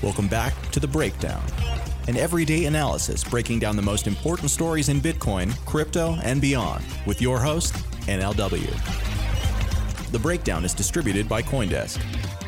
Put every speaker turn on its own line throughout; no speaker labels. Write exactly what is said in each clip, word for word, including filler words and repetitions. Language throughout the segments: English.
Welcome back to The Breakdown, an everyday analysis breaking down the most important stories in Bitcoin, crypto, and beyond, with your host, N L W. The Breakdown is distributed by CoinDesk.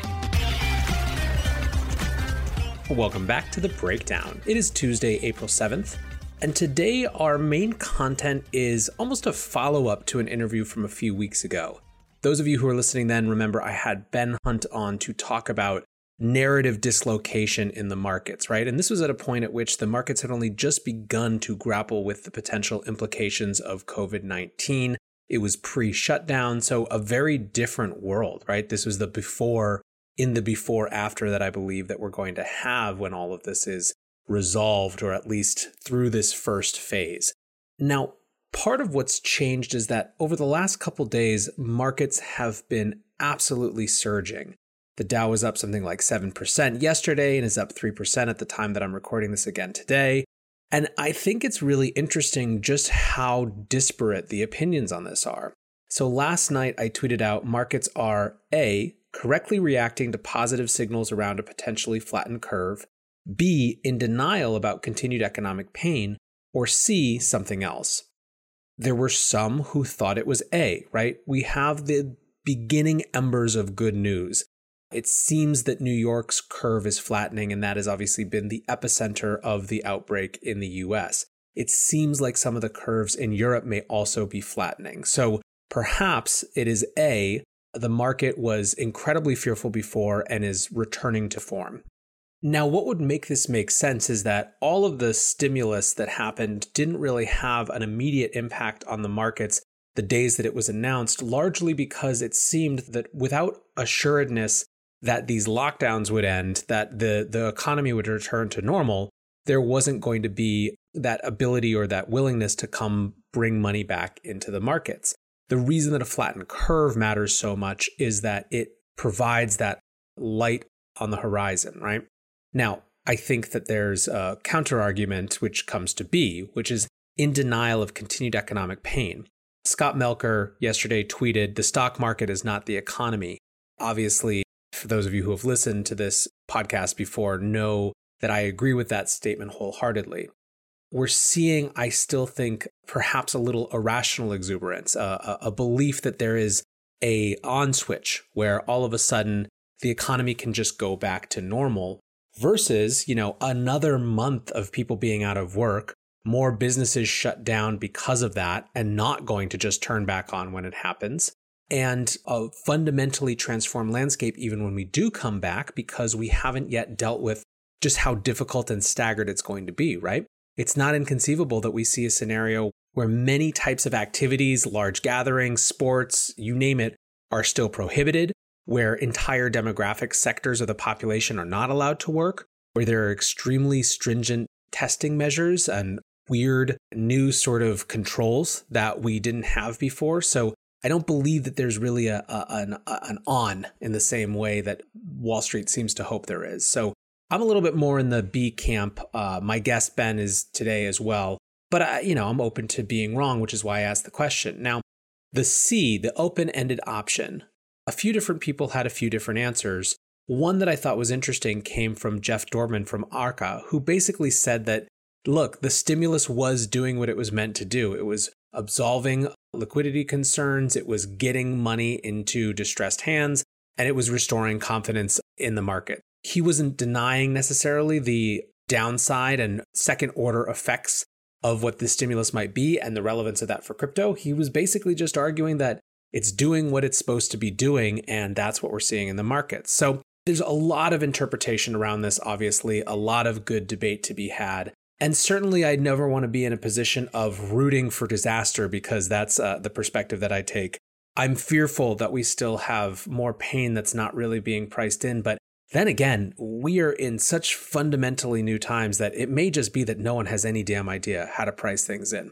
Welcome back to The Breakdown. It is Tuesday, April seventh, and today our main content is almost a follow-up to an interview from a few weeks ago. Those of you who are listening then remember I had Ben Hunt on to talk about narrative dislocation in the markets, right? And this was at a point at which the markets had only just begun to grapple with the potential implications of covid nineteen. It was pre-shutdown, so a very different world, right? This was the before, in the before after that I believe that we're going to have when all of this is resolved, or at least through this first phase. Now, part of what's changed is that over the last couple days, markets have been absolutely surging. The Dow was up something like seven percent yesterday and is up three percent at the time that I'm recording this again today. And I think it's really interesting just how disparate the opinions on this are. So last night I tweeted out markets are A, correctly reacting to positive signals around a potentially flattened curve, B, in denial about continued economic pain, or C, something else. There were some who thought it was A, right? We have the beginning embers of good news. It seems that New York's curve is flattening, and that has obviously been the epicenter of the outbreak in the U S. It seems like some of the curves in Europe may also be flattening. So perhaps it is A, the market was incredibly fearful before and is returning to form. Now, what would make this make sense is that all of the stimulus that happened didn't really have an immediate impact on the markets the days that it was announced, largely because it seemed that without assuredness that these lockdowns would end, that the, the economy would return to normal, there wasn't going to be that ability or that willingness to come bring money back into the markets. The reason that a flattened curve matters so much is that it provides that light on the horizon, right? Now, I think that there's a counter argument which comes to B, which is in denial of continued economic pain. Scott Melker yesterday tweeted, "The stock market is not the economy." Obviously, for those of you who have listened to this podcast before, know that I agree with that statement wholeheartedly. We're seeing, I still think, perhaps a little irrational exuberance, a, a belief that there is a on switch where all of a sudden the economy can just go back to normal versus, you know, another month of people being out of work, more businesses shut down because of that and not going to just turn back on when it happens. And a fundamentally transformed landscape even when we do come back, because we haven't yet dealt with just how difficult and staggered it's going to be, right? It's not inconceivable that we see a scenario where many types of activities, large gatherings, sports, you name it, are still prohibited, where entire demographic sectors of the population are not allowed to work, where there are extremely stringent testing measures and weird new sort of controls that we didn't have before. So I don't believe that there's really a, a an, an on in the same way that Wall Street seems to hope there is. So I'm a little bit more in the B camp. Uh, my guest, Ben, is today as well. But, I, you know, I'm open to being wrong, which is why I asked the question. Now, the C, the open-ended option, a few different people had a few different answers. One that I thought was interesting came from Jeff Dorman from Arca, who basically said that, look, the stimulus was doing what it was meant to do. It was absolving liquidity concerns, it was getting money into distressed hands, and it was restoring confidence in the market. He wasn't denying necessarily the downside and second order effects of what the stimulus might be and the relevance of that for crypto. He was basically just arguing that it's doing what it's supposed to be doing, and that's what we're seeing in the markets. So there's a lot of interpretation around this, obviously, a lot of good debate to be had. And certainly I'd never want to be in a position of rooting for disaster, because that's uh, the perspective that I take. I'm fearful that we still have more pain that's not really being priced in. But then again, we are in such fundamentally new times that it may just be that no one has any damn idea how to price things in.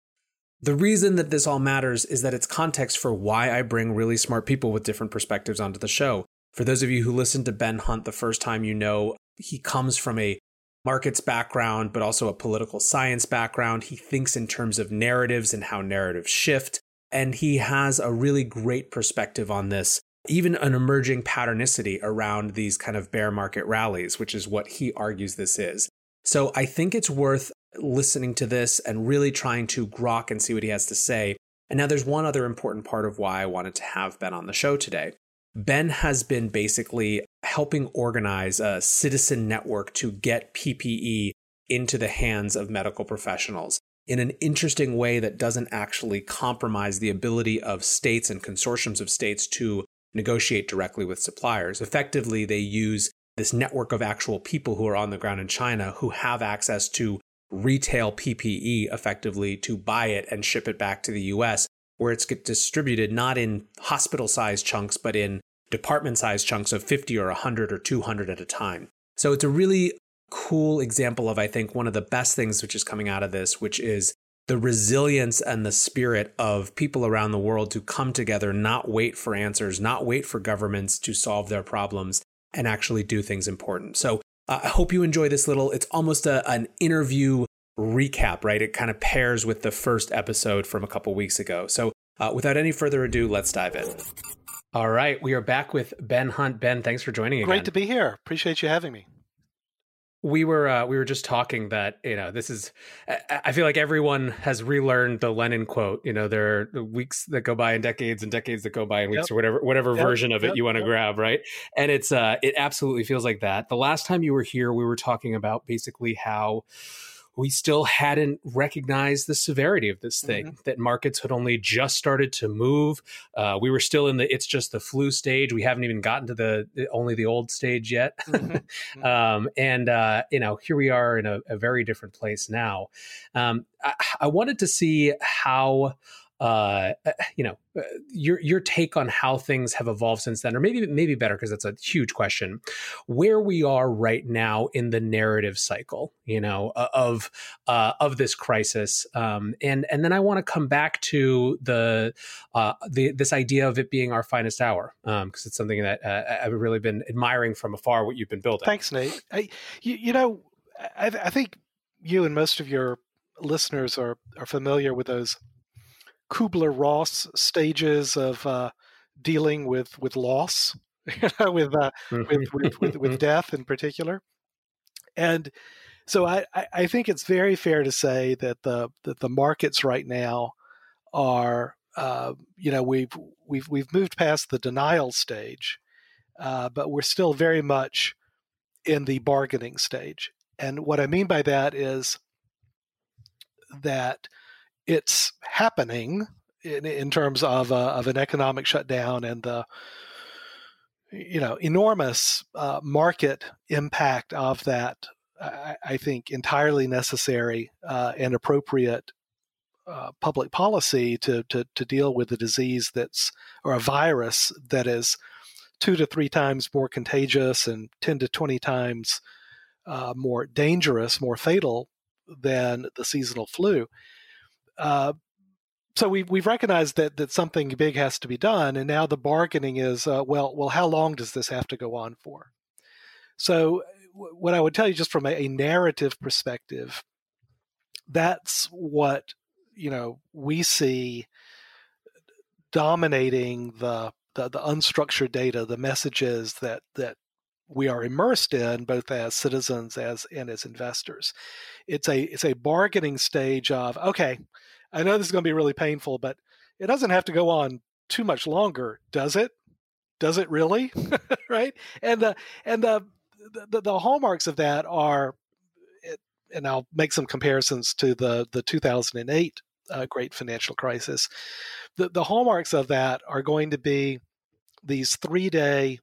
The reason that this all matters is that it's context for why I bring really smart people with different perspectives onto the show. For those of you who listened to Ben Hunt the first time, you know he comes from a markets background, but also a political science background. He thinks in terms of narratives and how narratives shift. And he has a really great perspective on this even an emerging patternicity around these kind of bear market rallies, which is what he argues this is. So I think it's worth listening to this and really trying to grok and see what he has to say. And now there's one other important part of why I wanted to have Ben on the show today. Ben has been basically helping organize a citizen network to get P P E into the hands of medical professionals in an interesting way that doesn't actually compromise the ability of states and consortiums of states to negotiate directly with suppliers. Effectively, they use this network of actual people who are on the ground in China who have access to retail P P E effectively to buy it and ship it back to the U S, where it's get distributed not in hospital-sized chunks, but in department-sized chunks of fifty or one hundred or two hundred at a time. So it's a really cool example of, I think, one of the best things which is coming out of this, which is the resilience and the spirit of people around the world to come together, not wait for answers, not wait for governments to solve their problems, and actually do things important. So uh, I hope you enjoy this little, it's almost a, an interview recap, right? It kind of pairs with the first episode from a couple weeks ago. So uh, without any further ado, let's dive in. All right, we are back with Ben Hunt. Ben, thanks for joining again.
Great to be here. Appreciate you having me.
We were uh, we were just talking that, you know, this is, I feel like everyone has relearned the Lenin quote. You know, there are weeks that go by and decades and decades that go by and weeks, yep. or whatever whatever yep. version of it yep. you want to yep. grab, right? And it's uh, it absolutely feels like that. The last time you were here, we were talking about basically how we still hadn't recognized the severity of this thing, mm-hmm. that markets had only just started to move. Uh, we were still in the, it's just the flu stage. We haven't even gotten to the, only the old stage yet. Mm-hmm. um, and, uh, you know, here we are in a, a very different place now. Um, I, I wanted to see how, uh, you know, uh, your your take on how things have evolved since then, or maybe maybe better, because that's a huge question, where we are right now in the narrative cycle, you know, of uh, of this crisis, um, and and then I want to come back to the uh, the this idea of it being our finest hour, because um, it's something that uh, I've really been admiring from afar what you've been building.
Thanks, Nate. I, you, you know, I, I think you and most of your listeners are are familiar with those Kubler-Ross stages of uh, dealing with with loss, you know, with, uh, with, with with with death in particular. And so I, I think it's very fair to say that the that the markets right now are uh, you know we've we've we've moved past the denial stage, uh, but we're still very much in the bargaining stage. And what I mean by that is that it's happening in, in terms of uh, of an economic shutdown and the you know enormous uh, market impact of that. I, I think entirely necessary uh, and appropriate uh, public policy to, to to deal with a disease that's or a virus that is two to three times more contagious and ten to twenty times uh, more dangerous, more fatal than the seasonal flu. Uh, so we've we've recognized that that something big has to be done, and now the bargaining is uh, well, well, how long does this have to go on for? So, w- what I would tell you, just from a, a narrative perspective, that's what you know we see dominating the the, the unstructured data, the messages that that we are immersed in, both as citizens as and as investors. It's a it's a bargaining stage of, okay, I know this is going to be really painful, but it doesn't have to go on too much longer, does it? Does it really? Right? And the and the, the the hallmarks of that are, and I'll make some comparisons to the the two thousand eight uh, great financial crisis. The the hallmarks of that are going to be these three-day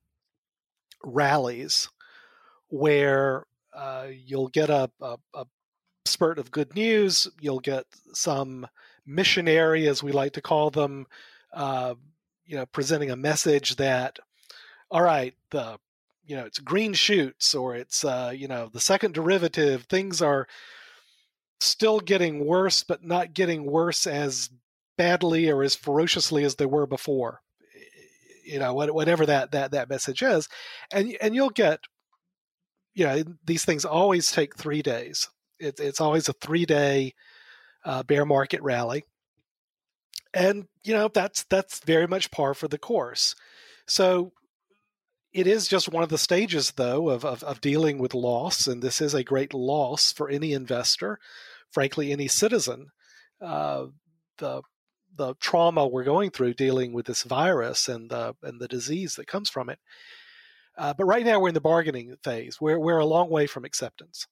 rallies where uh, you'll get a, a, a spurt of good news. You'll get some missionary, as we like to call them, uh, you know, presenting a message that, all right, the you know, it's green shoots, or it's uh, you know, the second derivative. Things are still getting worse, but not getting worse as badly or as ferociously as they were before. You know, whatever that that that message is, and and you'll get, you know, these things always take three days. It's it's always a three day uh, bear market rally, and you know that's that's very much par for the course. So it is just one of the stages, though, of, of, of dealing with loss, and this is a great loss for any investor, frankly, any citizen. Uh, the the trauma we're going through dealing with this virus and the and the disease that comes from it. Uh, but right now we're in the bargaining phase. We're we're a long way from acceptance.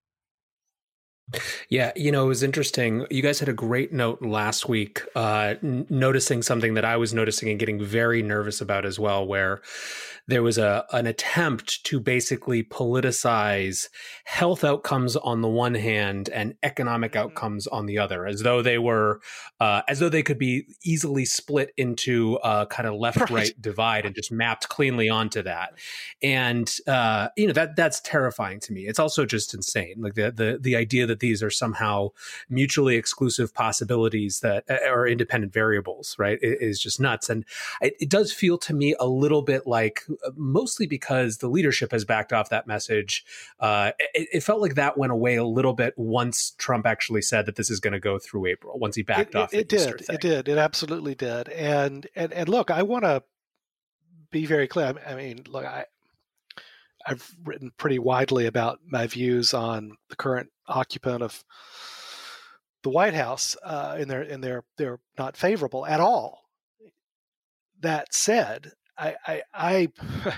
Yeah, you know, it was interesting. You guys had a great note last week, uh, n- noticing something that I was noticing and getting very nervous about as well, where there was a an attempt to basically politicize health outcomes on the one hand and economic outcomes on the other, as though they were, uh, as though they could be easily split into a kind of left-right right. divide and just mapped cleanly onto that. And uh, you know that that's terrifying to me. It's also just insane, like the the the idea that these are somehow mutually exclusive possibilities that are independent variables, right, it is just nuts. And it, it does feel to me a little bit like, mostly because the leadership has backed off that message, uh, it, it felt like that went away a little bit once Trump actually said that this is going to go through April, once he backed
it,
off
it,
the
it
Easter
did.
thing.
It did. It absolutely did. And and, and look, I want to be very clear. I mean, look, I, I've written pretty widely about my views on the current occupant of the White House, uh, and they're and they're they're not favorable at all. That said, I, I, I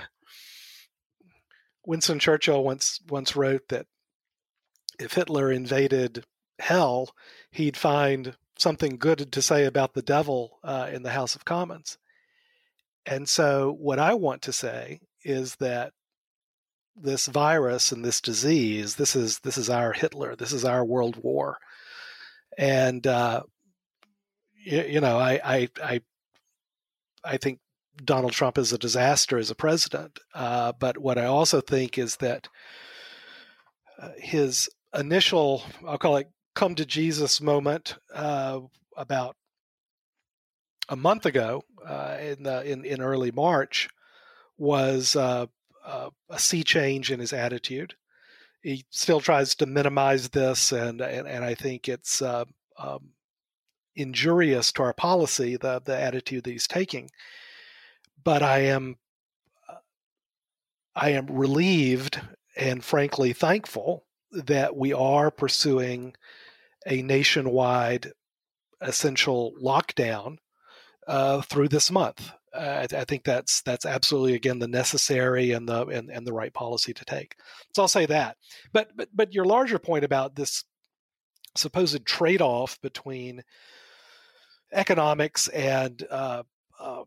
Winston Churchill once once wrote that if Hitler invaded hell, he'd find something good to say about the devil uh, in the House of Commons. And so, what I want to say is that this virus and this disease, this is this is our Hitler, this is our World War, and uh, you, you know, I, I I I think Donald Trump is a disaster as a president, uh, but what I also think is that uh, his initial, I'll call it, come to Jesus moment uh, about a month ago, uh, in the in in early March, was uh, Uh, a sea change in his attitude. He still tries to minimize this, and and, and I think it's uh, um, injurious to our policy, the the attitude that he's taking. But I am I am relieved and frankly thankful that we are pursuing a nationwide essential lockdown uh, through this month. Uh, I, I think that's that's absolutely, again, the necessary and the and, and the right policy to take. So I'll say that. But but but your larger point about this supposed trade-off between economics and uh, uh,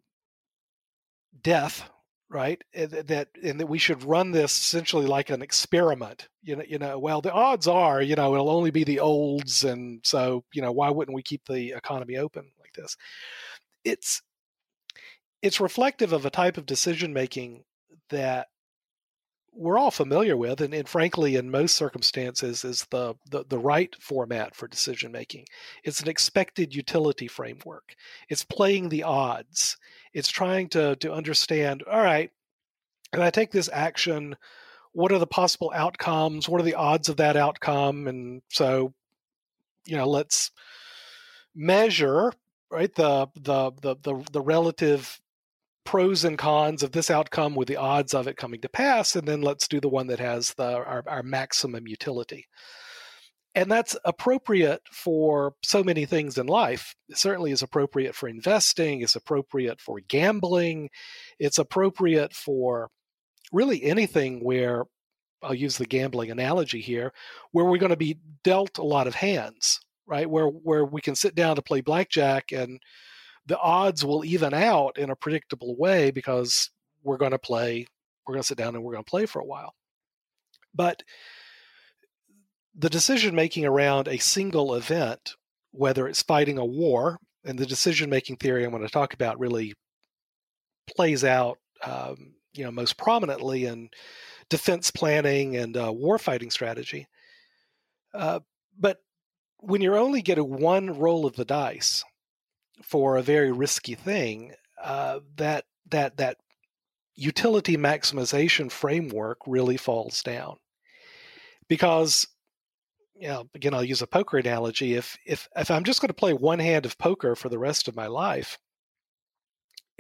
death, right? And that and that we should run this essentially like an experiment. You know, you know. Well, the odds are, you know, it'll only be the olds, and so, you know, why wouldn't we keep the economy open like this? It's It's reflective of a type of decision making that we're all familiar with, and, and frankly, in most circumstances, is the, the the right format for decision making. It's an expected utility framework. It's playing the odds. It's trying to to understand, all right, if I take this action, what are the possible outcomes? What are the odds of that outcome? And so, you know, let's measure, right, the the the the, the relative pros and cons of this outcome with the odds of it coming to pass, and then let's do the one that has the our, our maximum utility. And that's appropriate for so many things in life. It certainly is appropriate for investing. It's appropriate for gambling. It's appropriate for really anything where, I'll use the gambling analogy here, where we're going to be dealt a lot of hands, right? Where where we can sit down to play blackjack and the odds will even out in a predictable way because we're going to play, we're going to sit down and we're going to play for a while. But the decision making around a single event, whether it's fighting a war, and the decision making theory I'm going to talk about really plays out, um, you know, most prominently in defense planning and uh, war fighting strategy. Uh, but when you're only getting one roll of the dice for a very risky thing, uh, that that that utility maximization framework really falls down. Because, you know, again, I'll use a poker analogy. If if if I'm just going to play one hand of poker for the rest of my life,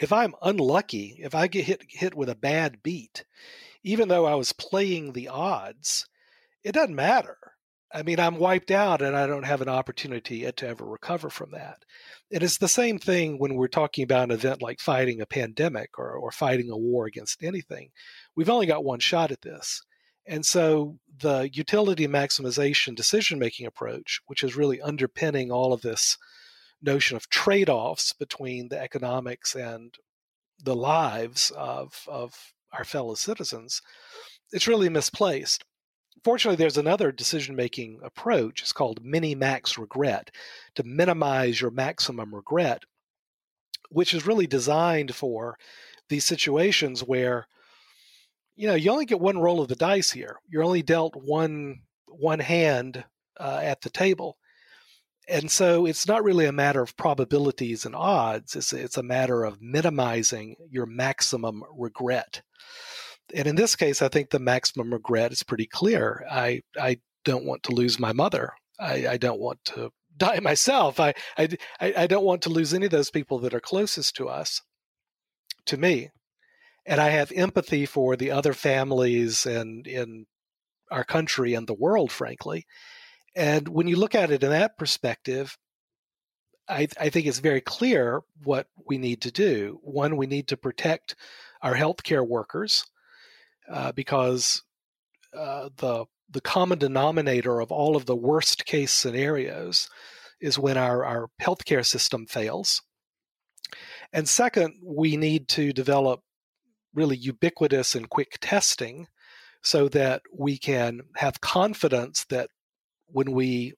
if I'm unlucky, if I get hit hit with a bad beat, even though I was playing the odds, it doesn't matter. I mean, I'm wiped out and I don't have an opportunity to ever recover from that. And it's the same thing when we're talking about an event like fighting a pandemic or, or fighting a war against anything. We've only got one shot at this. And so the utility maximization decision-making approach, which is really underpinning all of this notion of trade-offs between the economics and the lives of, of our fellow citizens, it's really misplaced. Fortunately, there's another decision-making approach. It's called mini-max regret, to minimize your maximum regret, which is really designed for these situations where, you know, you only get one roll of the dice here. You're only dealt one one hand uh, at the table. And so it's not really a matter of probabilities and odds. It's, it's a matter of minimizing your maximum regret. And in this case, I think the maximum regret is pretty clear. I I don't want to lose my mother. I, I don't want to die myself. I, I, I don't want to lose any of those people that are closest to us, to me. And I have empathy for the other families and in our country and the world, frankly. And when you look at it in that perspective, I, I think it's very clear what we need to do. One, we need to protect our healthcare workers. Uh, because uh, the the common denominator of all of the worst case scenarios is when our, our healthcare system fails. And second, we need to develop really ubiquitous and quick testing so that we can have confidence that when we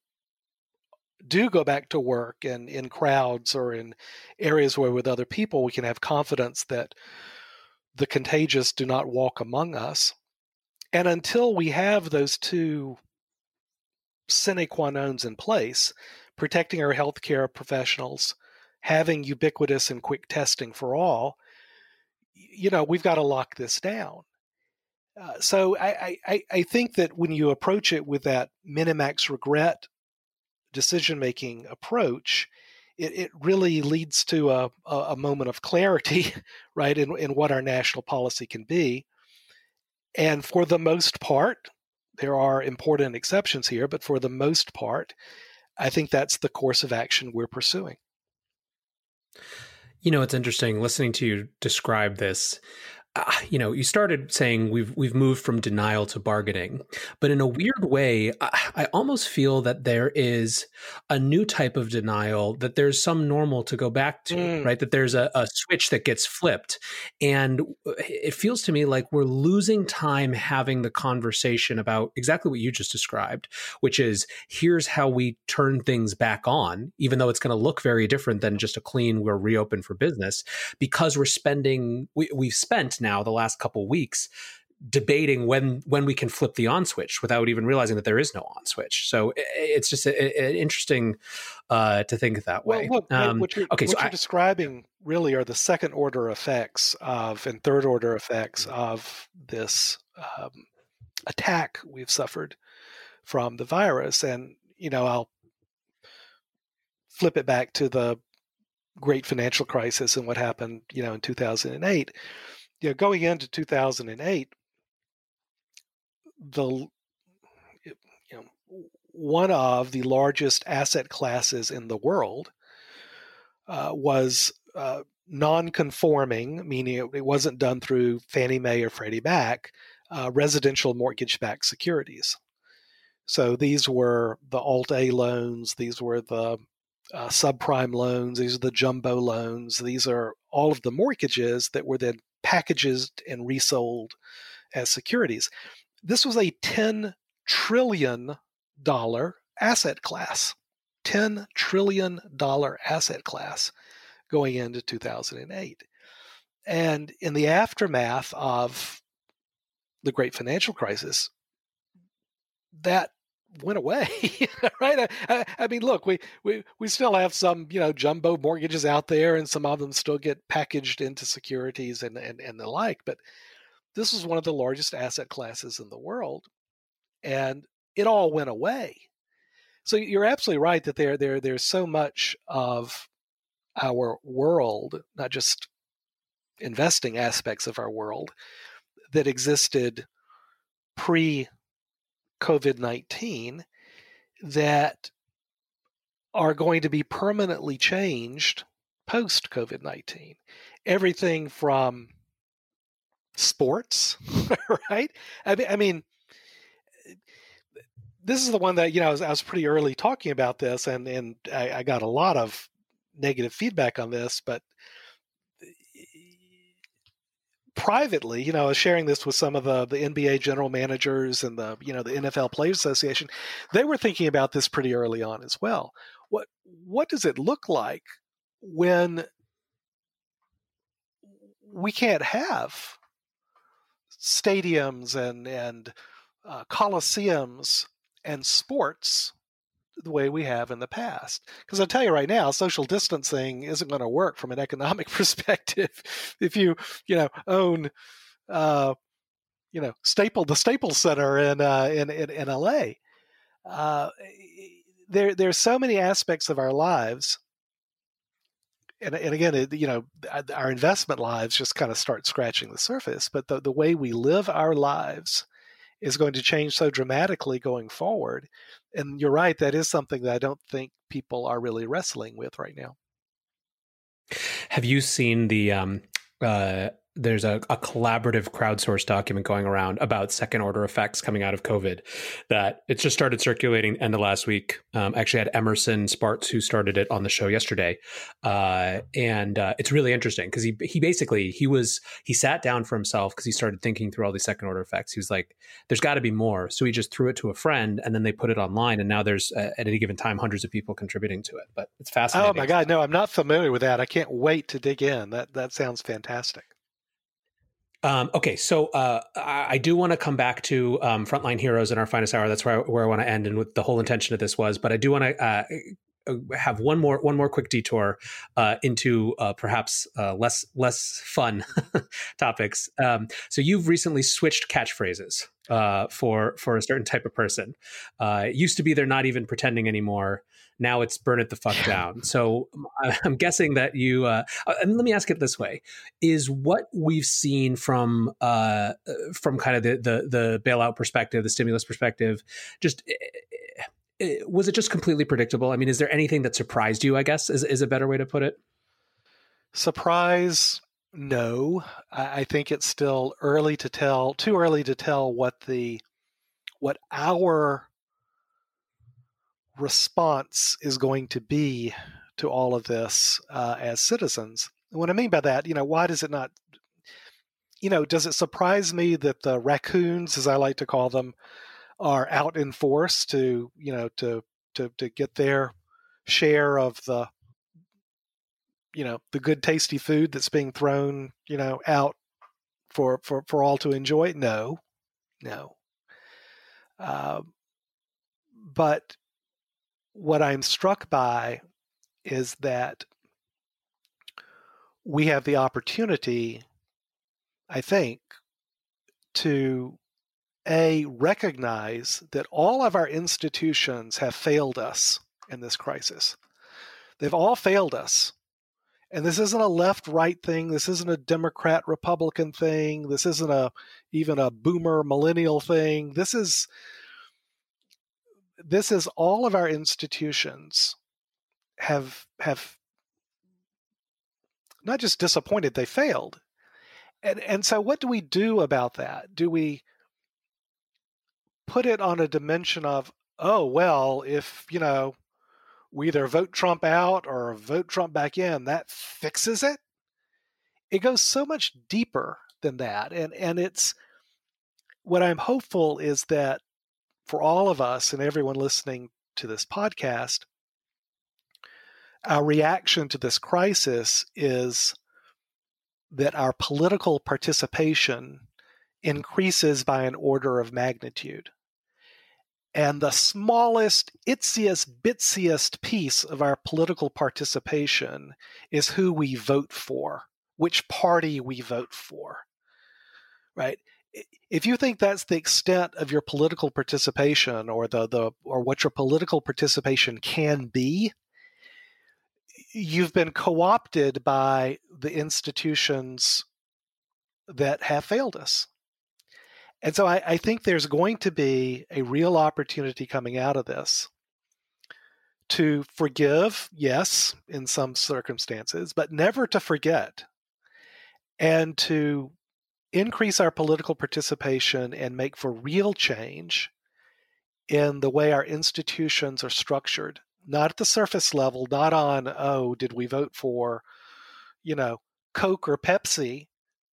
do go back to work and in crowds or in areas where with other people, we can have confidence that the contagious do not walk among us. And until we have those two sine qua nons in place, protecting our healthcare professionals, having ubiquitous and quick testing for all, you know, we've got to lock this down. Uh, so I, I, I think that when you approach it with that minimax regret decision-making approach, It, it really leads to a, a moment of clarity, right, in, in what our national policy can be. And for the most part, there are important exceptions here, but for the most part, I think that's the course of action we're pursuing.
You know, it's interesting listening to you describe this. Uh, you know, you started saying we've we've moved from denial to bargaining, but in a weird way, I, I almost feel that there is a new type of denial, that there's some normal to go back to, mm. right? That there's a, a switch that gets flipped. And it feels to me like we're losing time having the conversation about exactly what you just described, which is here's how we turn things back on, even though it's going to look very different than just a clean, we're reopened for business, because we're spending, we, we've spent now the last couple of weeks debating when when we can flip the on switch without even realizing that there is no on switch. So it's just a, a, interesting uh, to think that way.
Well, look,
um,
what you're,
okay,
what
so
you're
I,
describing really are the second order effects of and third order effects of this um, attack we've suffered from the virus. And, you know, I'll flip it back to the great financial crisis and what happened, you know, in two thousand eight. You know, going into two thousand eight, the you know one of the largest asset classes in the world uh, was uh, non-conforming, meaning it, it wasn't done through Fannie Mae or Freddie Mac, uh, residential mortgage-backed securities. So these were the Alt-A loans, these were the uh, subprime loans, these are the jumbo loans, these are all of the mortgages that were then packaged and resold as securities. This was a ten trillion dollars asset class, ten trillion dollars asset class going into two thousand eight. And in the aftermath of the great financial crisis, that went away, right? I, I mean, look, we, we, we still have some, you know, jumbo mortgages out there, and some of them still get packaged into securities and, and, and the like. But this was one of the largest asset classes in the world, and it all went away. So you're absolutely right that there, there, there's so much of our world, not just investing aspects of our world that existed pre-COVID nineteen that are going to be permanently changed post-COVID nineteen. Everything from sports, right? I mean, I mean, this is the one that, you know, I was, I was pretty early talking about this, and, and I, I got a lot of negative feedback on this, but privately, you know, I was sharing this with some of the, the N B A general managers and the, you know, the N F L Players Association. They were thinking about this pretty early on as well. What, what does it look like when we can't have stadiums and, and uh, coliseums and sports the way we have in the past? Because I'll tell you right now, social distancing isn't going to work from an economic perspective. If you, you know, own, uh, you know, Staple, the Staples Center in, uh, in, in, in L A, uh, there, there's so many aspects of our lives. And, and again, it, you know, our investment lives just kind of start scratching the surface, but the, the way we live our lives is going to change so dramatically going forward. And you're right, that is something that I don't think people are really wrestling with right now.
Have you seen the, um, uh, there's a, a collaborative crowdsourced document going around about second order effects coming out of COVID that it just started circulating end of last week. Um, actually had Emerson Spartz, who started it, on the show yesterday. Uh, and uh, it's really interesting because he, he basically, he was, he sat down for himself because he started thinking through all these second order effects. He was like, there's got to be more. So he just threw it to a friend, and then they put it online. And now there's uh, at any given time, hundreds of people contributing to it, but it's fascinating.
Oh my God. No, I'm not familiar with that. I can't wait to dig in. That, that sounds fantastic.
Um, okay, so uh, I, I do want to come back to um, Frontline Heroes in our finest hour. That's where I, where I want to end, and what the whole intention of this was. But I do want to uh, have one more one more quick detour uh, into uh, perhaps uh, less less fun topics. Um, so you've recently switched catchphrases uh, for for a certain type of person. Uh, it used to be they're not even pretending anymore. Now it's burn it the fuck down. So I'm guessing that you, uh, and let me ask it this way, is what we've seen from, uh, from kind of the, the, the bailout perspective, the stimulus perspective, just, was it just completely predictable? I mean, is there anything that surprised you, I guess, is, is a better way to put it?
Surprise, no. I, I think it's still early to tell, too early to tell what the, what our response is going to be to all of this uh, as citizens. And what I mean by that, you know, why does it not, you know, does it surprise me that the raccoons, as I like to call them, are out in force to, you know, to to to get their share of the, you know, the good tasty food that's being thrown, you know, out for for for all to enjoy? No, no. Uh, but what I'm struck by is that we have the opportunity, I think, to A, recognize that all of our institutions have failed us in this crisis. They've all failed us. And this isn't a left-right thing. This isn't a Democrat-Republican thing. This isn't a even a boomer millennial thing. This is This is all of our institutions have have not just disappointed, they failed. And and so what do we do about that? Do we put it on a dimension of, oh, well, if, you know, we either vote Trump out or vote Trump back in, that fixes it? It goes so much deeper than that. And and it's, what I'm hopeful is that for all of us and everyone listening to this podcast, our reaction to this crisis is that our political participation increases by an order of magnitude. And the smallest, itsiest, bitsiest piece of our political participation is who we vote for, which party we vote for, right? If you think that's the extent of your political participation, or the, the or what your political participation can be, you've been co-opted by the institutions that have failed us. And so I, I think there's going to be a real opportunity coming out of this to forgive, yes, in some circumstances, but never to forget, and to increase our political participation and make for real change in the way our institutions are structured, not at the surface level, not on, oh, did we vote for, you know, Coke or Pepsi,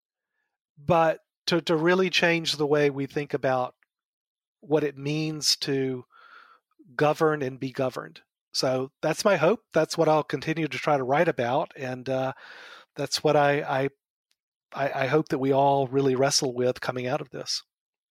but to, to really change the way we think about what it means to govern and be governed. So that's my hope. That's what I'll continue to try to write about. And uh, that's what I, I, I hope that we all really wrestle with coming out of this.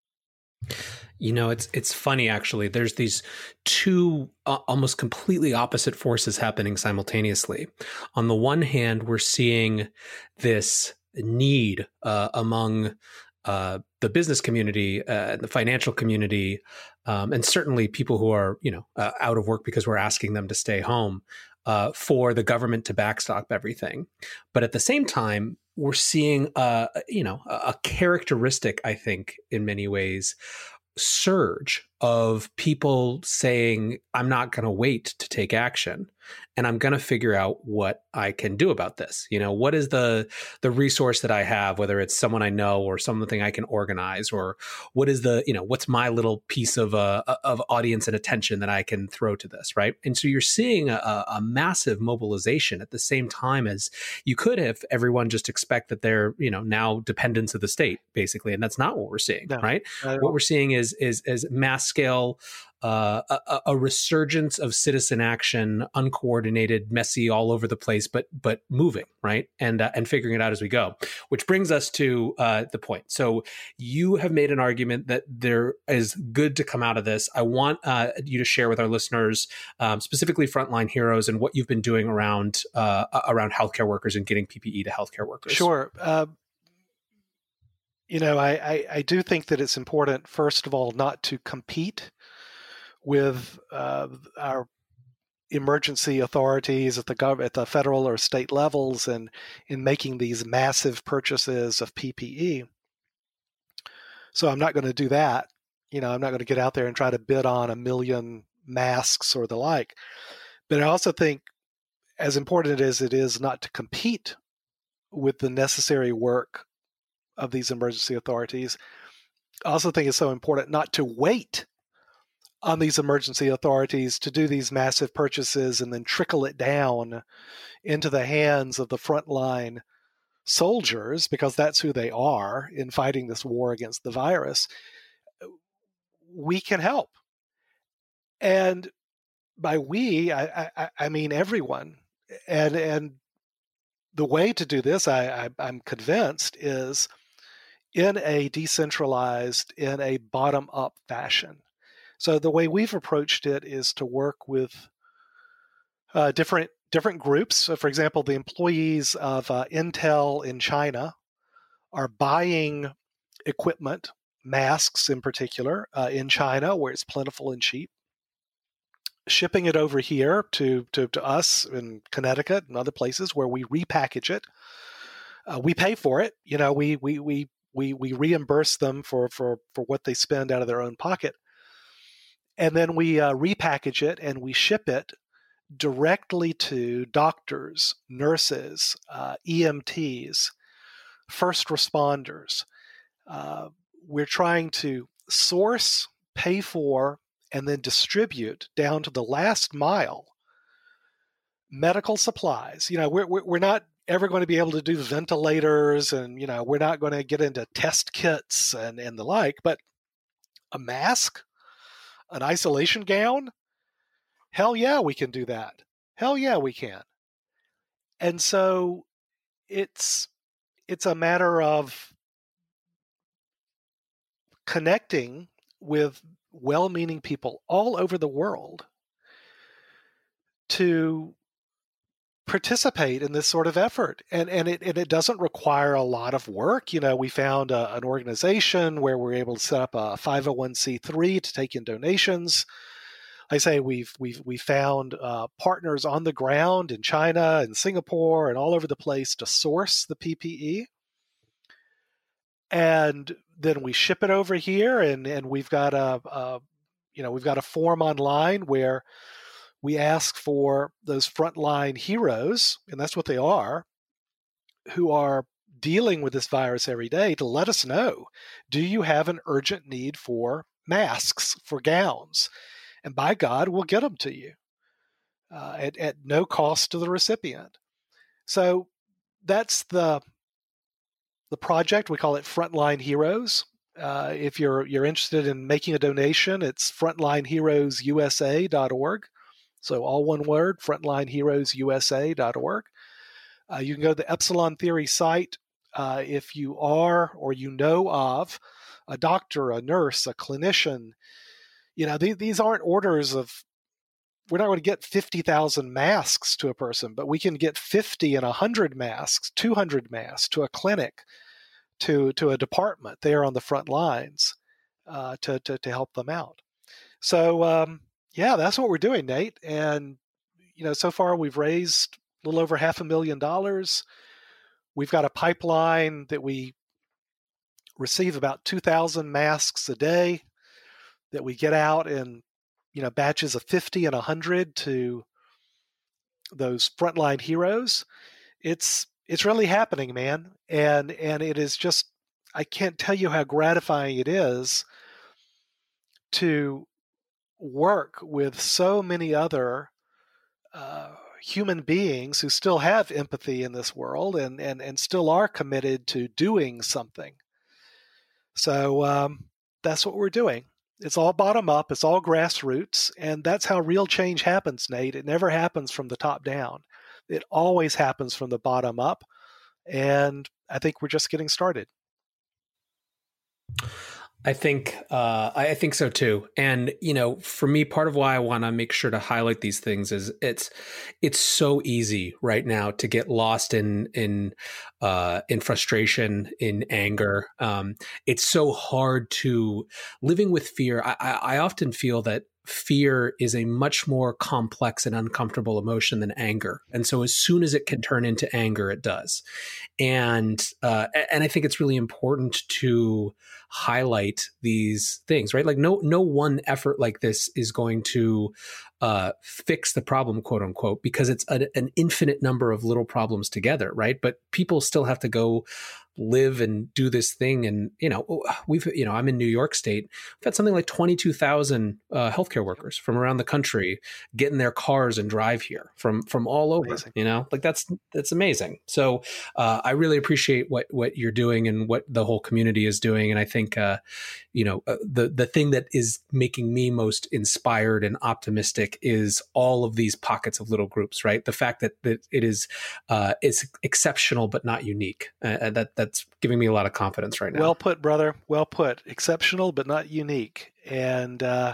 You know, it's it's funny, actually. There's these two uh, almost completely opposite forces happening simultaneously. On the one hand, we're seeing this need uh, among uh, the business community, uh, the financial community, um, and certainly people who are, you know, uh, out of work because we're asking them to stay home, uh, for the government to backstop everything. But at the same time, we're seeing, uh, you know, a characteristic, I think, in many ways, surge of people saying, I'm not going to wait to take action, and I'm going to figure out what I can do about this. You know, what is the the resource that I have, whether it's someone I know or something I can organize, or what is the, you know, what's my little piece of uh, of audience and attention that I can throw to this, right? And so you're seeing a, a massive mobilization at the same time as you could have everyone just expect that they're, you know, now dependents of the state, basically, and that's not what we're seeing, no, right? What we're seeing is is is mass scale, uh, a, a resurgence of citizen action, uncoordinated, messy, all over the place, but but moving, right, and uh, and figuring it out as we go. Which brings us to uh, the point. So you have made an argument that there is good to come out of this. I want uh, you to share with our listeners, um, specifically Frontline Heroes, and what you've been doing around uh, around healthcare workers and getting P P E to healthcare workers.
Sure. Uh, You know, I, I, I do think that it's important, first of all, not to compete with uh, our emergency authorities at the gov- at the federal or state levels and in making these massive purchases of P P E. So I'm not going to do that. You know, I'm not going to get out there and try to bid on a million masks or the like. But I also think, as important as it is not to compete with the necessary work of these emergency authorities, I also think it's so important not to wait on these emergency authorities to do these massive purchases and then trickle it down into the hands of the frontline soldiers, because that's who they are in fighting this war against the virus. We can help. And by we, I, I, I mean everyone. And, and the way to do this, I, I, I'm convinced, is in a decentralized, in a bottom-up fashion. So the way we've approached it is to work with uh, different different groups. So for example, the employees of uh, Intel in China are buying equipment, masks in particular, uh, in China where it's plentiful and cheap, shipping it over here to, to, to us in Connecticut and other places where we repackage it. Uh, we pay for it. You know, we we we we we reimburse them for for for what they spend out of their own pocket, and then we uh, repackage it and we ship it directly to doctors, nurses, uh, E M Ts, first responders. Uh, we're trying to source, pay for, and then distribute down to the last mile medical supplies. You know, we're we're not ever going to be able to do ventilators, and you know, we're not going to get into test kits and and the like. But a mask, an isolation gown, hell yeah, we can do that. Hell yeah, we can. And so it's it's a matter of connecting with well-meaning people all over the world to participate in this sort of effort. And and it and it doesn't require a lot of work. You know, we found a, an organization where we're able to set up a five oh one c three to take in donations. I say we've we've we found uh, partners on the ground in China and Singapore and all over the place to source the P P E, and then we ship it over here, and and we've got a, a you know we've got a form online where we ask for those frontline heroes, and that's what they are, who are dealing with this virus every day, to let us know, do you have an urgent need for masks, for gowns? And by God, we'll get them to you uh, at, at no cost to the recipient. So that's the the project. We call it Frontline Heroes. Uh, if you're you're interested in making a donation, it's frontline heroes u s a dot org. So all one word, frontline heroes u s a dot org. Uh, you can go to the Epsilon Theory site uh, if you are or you know of a doctor, a nurse, a clinician. You know, th- these aren't orders of, we're not going to get fifty thousand masks to a person, but we can get fifty and one hundred masks, two hundred masks to a clinic, to, to a department there on the front lines uh, to, to, to help them out. So, um, yeah, that's what we're doing, Nate. And, you know, so far we've raised a little over half a million dollars. We've got a pipeline that we receive about two thousand masks a day that we get out in, you know, batches of fifty and one hundred to those frontline heroes. It's it's really happening, man. And and it is just, I can't tell you how gratifying it is to work with so many other uh, human beings who still have empathy in this world and, and, and still are committed to doing something. So um, that's what we're doing. It's all bottom up. It's all grassroots. And that's how real change happens, Nate. It never happens from the top down. It always happens from the bottom up. And I think we're just getting started.
I think uh, I think so too. And, you know, for me, part of why I want to make sure to highlight these things is it's it's so easy right now to get lost in in uh, in frustration, in anger. Um, it's so hard to living with fear. I, I often feel that fear is a much more complex and uncomfortable emotion than anger. And so as soon as it can turn into anger, it does. And uh, and I think it's really important to highlight these things, right? Like no no one effort like this is going to uh, fix the problem, quote unquote, because it's a, an infinite number of little problems together, right? But people still have to go live and do this thing. And, you know, we've, you know, I'm in New York State. We've got something like twenty-two thousand uh, healthcare workers from around the country get in their cars and drive here from, from all over, amazing. You know, like that's, that's amazing. So uh, I really appreciate what, what you're doing and what the whole community is doing. And I think, uh, you know, uh, the, the thing that is making me most inspired and optimistic is all of these pockets of little groups, right? The fact that, that it is, uh, it's exceptional, but not unique. Uh, that, that, That's giving me a lot of confidence right now.
Well put, brother. Well put. Exceptional, but not unique. And uh,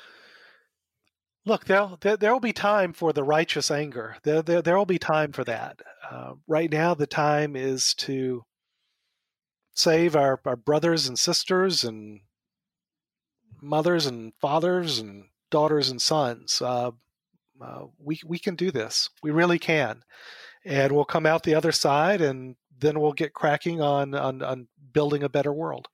look, there'll, there there will be time for the righteous anger. There there there will be time for that. Uh, right now, the time is to save our, our brothers and sisters and mothers and fathers and daughters and sons. Uh, uh, we we can do this. We really can, and we'll come out the other side and then we'll get cracking on, on, on building a better world.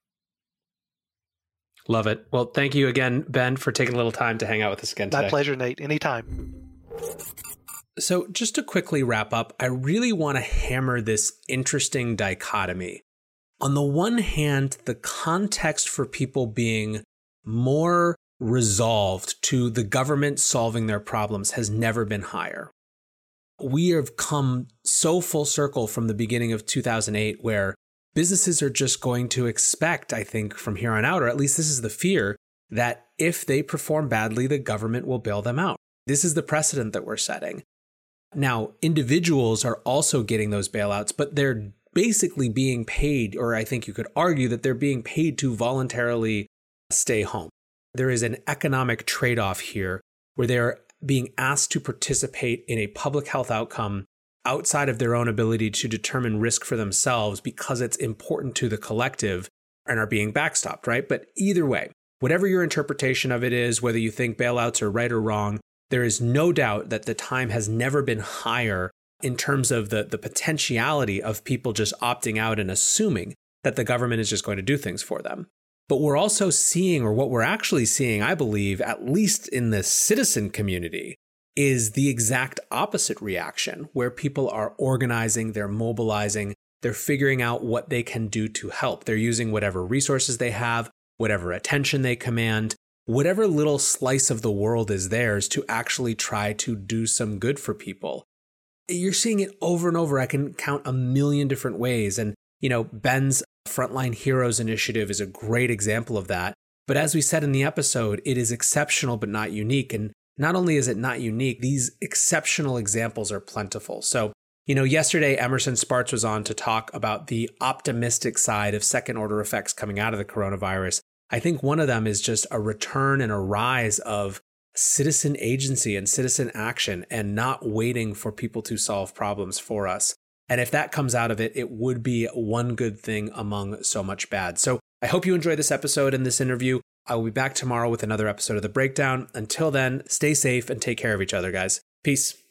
Love it. Well, thank you again, Ben, for taking a little time to hang out with us again today.
My pleasure, Nate. Anytime.
So just to quickly wrap up, I really want to hammer this interesting dichotomy. On the one hand, the context for people being more resolved to the government solving their problems has never been higher. We have come so full circle from the beginning of two thousand eight where businesses are just going to expect, I think, from here on out, or at least this is the fear, that if they perform badly, the government will bail them out. This is the precedent that we're setting. Now, individuals are also getting those bailouts, but they're basically being paid, or I think you could argue that they're being paid to voluntarily stay home. There is an economic trade-off here where they're being asked to participate in a public health outcome outside of their own ability to determine risk for themselves because it's important to the collective and are being backstopped, right? But either way, whatever your interpretation of it is, whether you think bailouts are right or wrong, there is no doubt that the time has never been higher in terms of the, the potentiality of people just opting out and assuming that the government is just going to do things for them. But we're also seeing, or what we're actually seeing, I believe, at least in the citizen community, is the exact opposite reaction, where people are organizing, they're mobilizing, they're figuring out what they can do to help. They're using whatever resources they have, whatever attention they command, whatever little slice of the world is theirs to actually try to do some good for people. You're seeing it over and over. I can count a million different ways. And, you know, Ben's Frontline Heroes initiative is a great example of that. But as we said in the episode, it is exceptional but not unique. And not only is it not unique, these exceptional examples are plentiful. So, you know, yesterday, Emerson Spartz was on to talk about the optimistic side of second order effects coming out of the coronavirus. I think one of them is just a return and a rise of citizen agency and citizen action and not waiting for people to solve problems for us. And if that comes out of it, it would be one good thing among so much bad. So I hope you enjoyed this episode and this interview. I will be back tomorrow with another episode of The Breakdown. Until then, stay safe and take care of each other, guys. Peace.